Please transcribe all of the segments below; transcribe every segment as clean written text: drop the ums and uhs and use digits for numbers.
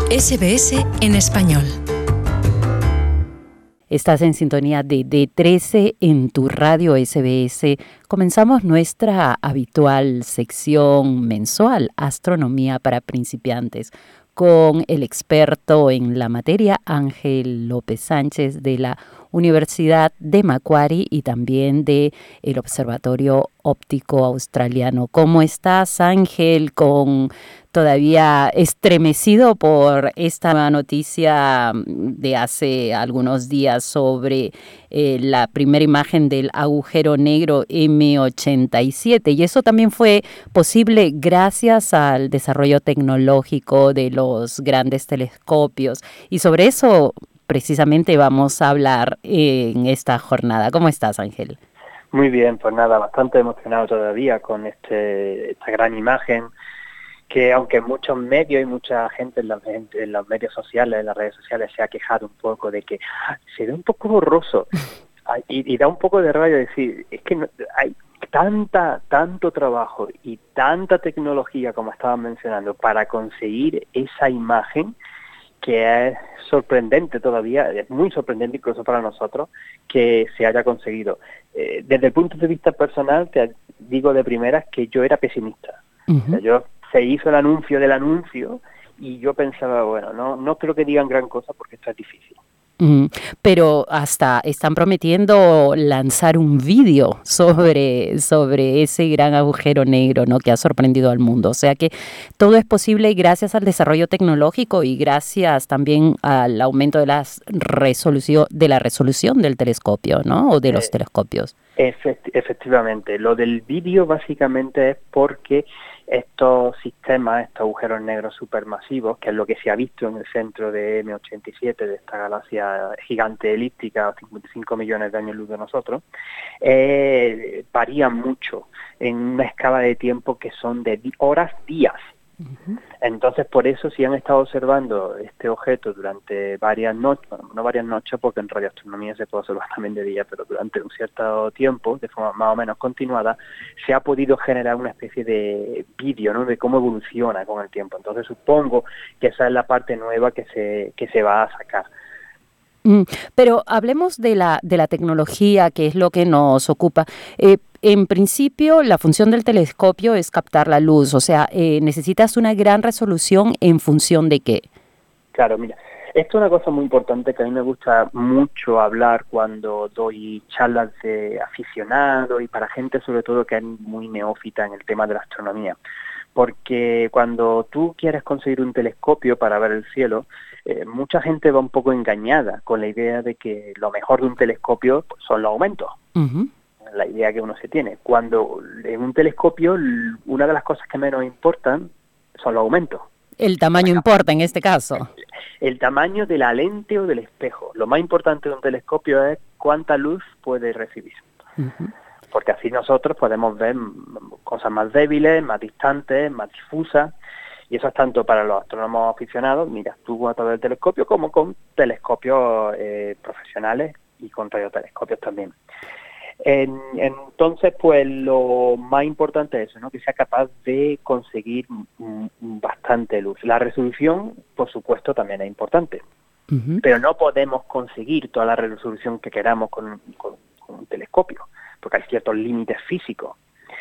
SBS en español. Estás en sintonía de D13 en tu radio SBS. Comenzamos nuestra habitual sección mensual, Astronomía para principiantes, con el experto en la materia, Ángel López Sánchez, de la Universidad de Macquarie y también del Observatorio Óptico Australiano. ¿Cómo estás, Ángel? Todavía estremecido por esta noticia de hace algunos días sobre la primera imagen del agujero negro M87. Y eso también fue posible gracias al desarrollo tecnológico de los grandes telescopios. Y sobre eso precisamente vamos a hablar en esta jornada. ¿Cómo estás, Ángel? Muy bien, pues nada, bastante emocionado todavía con esta gran imagen, que aunque muchos medios y mucha gente en los medios sociales, en las redes sociales, se ha quejado un poco de que se ve un poco borroso y da un poco de rabia decir, es que hay tanto trabajo y tanta tecnología, como estaban mencionando, para conseguir esa imagen, que es sorprendente todavía, es muy sorprendente incluso para nosotros que se haya conseguido. Desde el punto de vista personal, te digo de primeras que yo era pesimista. Uh-huh. O sea, se hizo el anuncio del anuncio y yo pensaba, bueno, no creo que digan gran cosa porque esto es difícil. Pero hasta están prometiendo lanzar un vídeo sobre ese gran agujero negro, ¿no?, que ha sorprendido al mundo. O sea que todo es posible gracias al desarrollo tecnológico y gracias también al aumento de la resolución del telescopio, ¿no?, o de los telescopios. Efectivamente. Lo del vídeo básicamente es porque estos sistemas, estos agujeros negros supermasivos, que es lo que se ha visto en el centro de M87, de esta galaxia gigante elíptica a 55 millones de años luz de nosotros, varían mucho en una escala de tiempo que son de horas, días. Uh-huh. Entonces, por eso, si han estado observando este objeto durante varias noches, bueno, no varias noches, porque en radioastronomía se puede observar también de día, pero durante un cierto tiempo, de forma más o menos continuada, se ha podido generar una especie de vídeo, ¿no?, de cómo evoluciona con el tiempo. Entonces, supongo que esa es la parte nueva que se va a sacar. Pero hablemos de la tecnología, que es lo que nos ocupa. En principio, la función del telescopio es captar la luz, o sea, necesitas una gran resolución ¿en función de qué? Claro, mira, esto es una cosa muy importante que a mí me gusta mucho hablar cuando doy charlas de aficionados y para gente sobre todo que es muy neófita en el tema de la astronomía. Porque cuando tú quieres conseguir un telescopio para ver el cielo, mucha gente va un poco engañada con la idea de que lo mejor de un telescopio pues, son los aumentos. Uh-huh. La idea que uno se tiene. Cuando en un telescopio, una de las cosas que menos importan son los aumentos. El tamaño importa en este caso. El tamaño de la lente o del espejo. Lo más importante de un telescopio es cuánta luz puede recibir. Uh-huh. Porque así nosotros podemos ver cosas más débiles, más distantes, más difusas, y eso es tanto para los astrónomos aficionados, mira, tú a través del telescopio, como con telescopios profesionales y con radiotelescopios también. Entonces, pues lo más importante es eso, ¿no?, que sea capaz de conseguir bastante luz. La resolución, por supuesto, también es importante, uh-huh, pero no podemos conseguir toda la resolución que queramos con un telescopio, porque hay ciertos límites físicos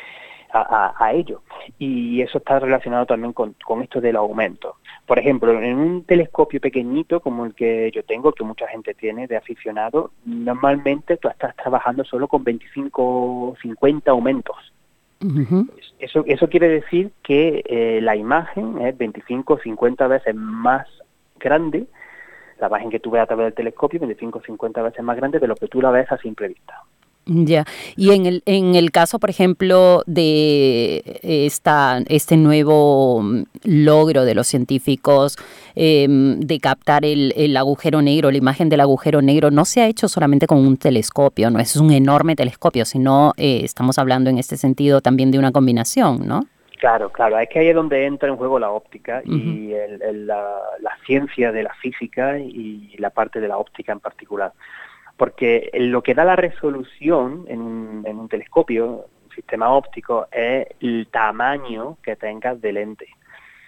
a ello. Y eso está relacionado también con esto del aumento. Por ejemplo, en un telescopio pequeñito como el que yo tengo, que mucha gente tiene de aficionado, normalmente tú estás trabajando solo con 25 o 50 aumentos. uh-huh. Eso quiere decir que la imagen es 25 o 50 veces más grande, la imagen que tú ves a través del telescopio, 25 o 50 veces más grande de lo que tú la ves a simple vista. Ya. Y en el caso, por ejemplo, de este nuevo logro de los científicos de captar el agujero negro, la imagen del agujero negro, no se ha hecho solamente con un telescopio, no es un enorme telescopio, sino estamos hablando en este sentido también de una combinación, ¿no? Claro, es que ahí es donde entra en juego la óptica Uh-huh. y la ciencia de la física y la parte de la óptica en particular. Porque lo que da la resolución en un telescopio, un sistema óptico, es el tamaño que tengas de lente.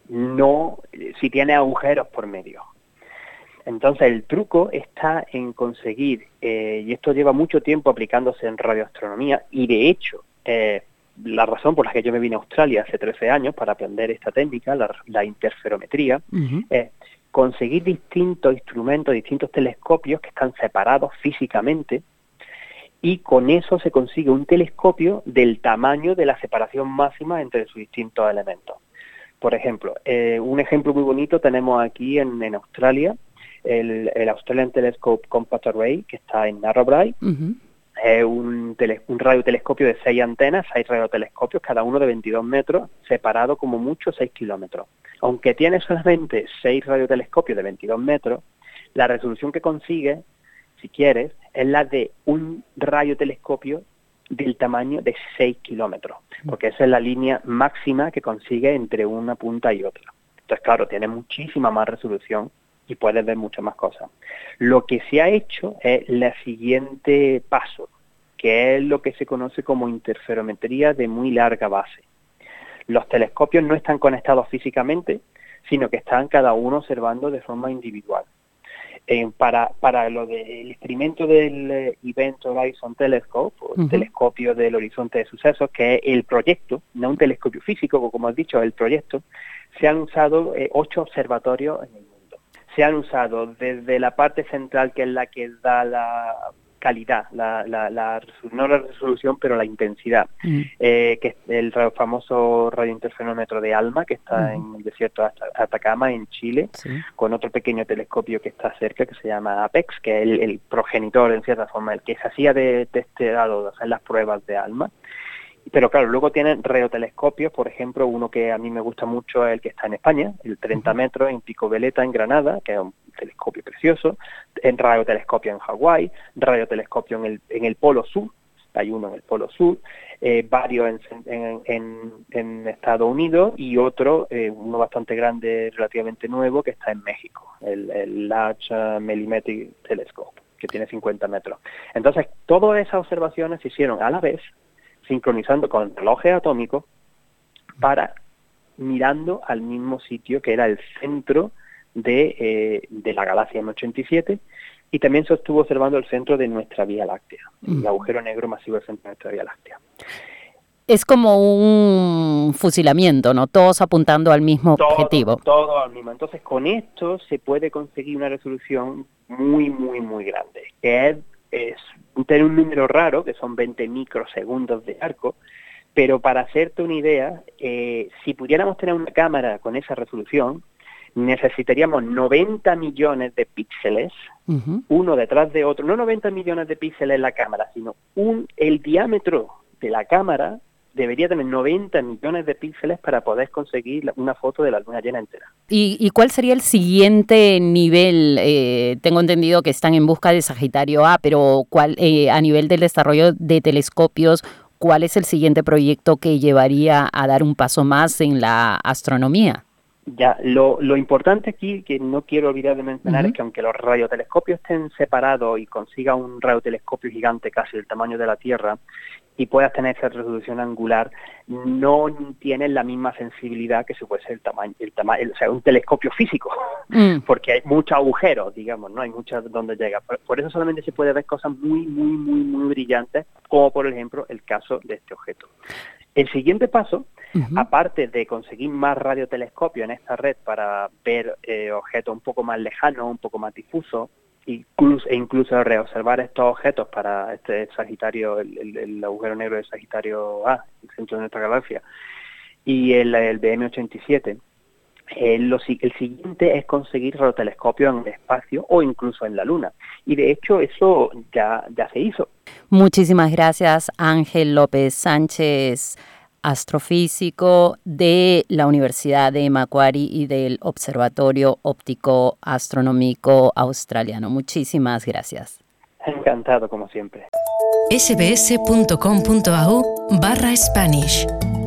no si tiene agujeros por medio. Entonces el truco está en conseguir, y esto lleva mucho tiempo aplicándose en radioastronomía, y de hecho la razón por la que yo me vine a Australia hace 13 años para aprender esta técnica, la interferometría, es conseguir distintos instrumentos, distintos telescopios que están separados físicamente, y con eso se consigue un telescopio del tamaño de la separación máxima entre sus distintos elementos. Por ejemplo, un ejemplo muy bonito tenemos aquí en Australia, el Australian Telescope Compact Array, que está en Narrabri. Es un radiotelescopio de 6 antenas, 6 radiotelescopios, cada uno de 22 metros, separado como mucho 6 kilómetros. Aunque tiene solamente 6 radiotelescopios de 22 metros, la resolución que consigue, si quieres, es la de un radiotelescopio del tamaño de 6 kilómetros, porque esa es la línea máxima que consigue entre una punta y otra. Entonces, claro, tiene muchísima más resolución y puedes ver muchas más cosas. Lo que se ha hecho es el siguiente paso, que es lo que se conoce como interferometría de muy larga base. Los telescopios no están conectados físicamente, sino que están cada uno observando de forma individual. Para lo del experimento del Event Horizon Telescope, o el telescopio del horizonte de sucesos, que es el proyecto, no un telescopio físico, como has dicho, el proyecto, se han usado 8 observatorios en el mundo. Se han usado desde la parte central, que es la que da la calidad, no la resolución, pero la intensidad, que es el famoso radiointerferómetro de ALMA, que está en el desierto de Atacama, en Chile, con otro pequeño telescopio que está cerca, que se llama APEX, que es el progenitor, en cierta forma, el que se hacía de testeado, de hacer las pruebas de ALMA. Pero claro, luego tienen radiotelescopios, por ejemplo, uno que a mí me gusta mucho es el que está en España, el 30 metros en Pico Veleta, en Granada, que es un telescopio precioso, en radiotelescopio en Hawái, radiotelescopio en el Polo Sur, hay uno en el Polo Sur, varios en Estados Unidos y otro, uno bastante grande, relativamente nuevo, que está en México, el Large Millimetric Telescope, que tiene 50 metros. Entonces, todas esas observaciones se hicieron a la vez, sincronizando con relojes atómicos, para mirando al mismo sitio que era el centro de la galaxia M87, y también se estuvo observando el centro de nuestra Vía Láctea, el agujero negro masivo del centro de nuestra Vía Láctea. Es como un fusilamiento, ¿no? Todos apuntando al mismo objetivo. Todo al mismo. Entonces, con esto se puede conseguir una resolución muy, muy, muy grande, que es tener un número raro, que son 20 microsegundos de arco, pero para hacerte una idea, si pudiéramos tener una cámara con esa resolución, necesitaríamos 90 millones de píxeles, uno detrás de otro, no 90 millones de píxeles en la cámara, sino el diámetro de la cámara debería tener 90 millones de píxeles para poder conseguir una foto de la luna llena entera. ¿Y cuál sería el siguiente nivel? Tengo entendido que están en busca de Sagitario A, pero a nivel del desarrollo de telescopios, ¿cuál es el siguiente proyecto que llevaría a dar un paso más en la astronomía? Ya, lo importante aquí, que no quiero olvidar de mencionar, es que aunque los radiotelescopios estén separados y consiga un radiotelescopio gigante casi del tamaño de la Tierra y puedas tener esa resolución angular, no tienen la misma sensibilidad que si fuese el tamaño, o sea, un telescopio físico, porque hay muchos agujeros, digamos, no hay muchas donde llega. Por eso solamente se puede ver cosas muy, muy, muy, muy brillantes, como por ejemplo el caso de este objeto. El siguiente paso, aparte de conseguir más radiotelescopios en esta red para ver objetos un poco más lejanos, un poco más difusos, incluso reobservar estos objetos para este Sagitario, el agujero negro de Sagitario A, el centro de nuestra galaxia, y el BM87, el siguiente es conseguir radiotelescopios en el espacio o incluso en la Luna. Y de hecho eso ya se hizo. Muchísimas gracias, Ángel López Sánchez, astrofísico de la Universidad de Macquarie y del Observatorio Óptico Astronómico Australiano. Muchísimas gracias. Encantado, como siempre. sbs.com.au/Spanish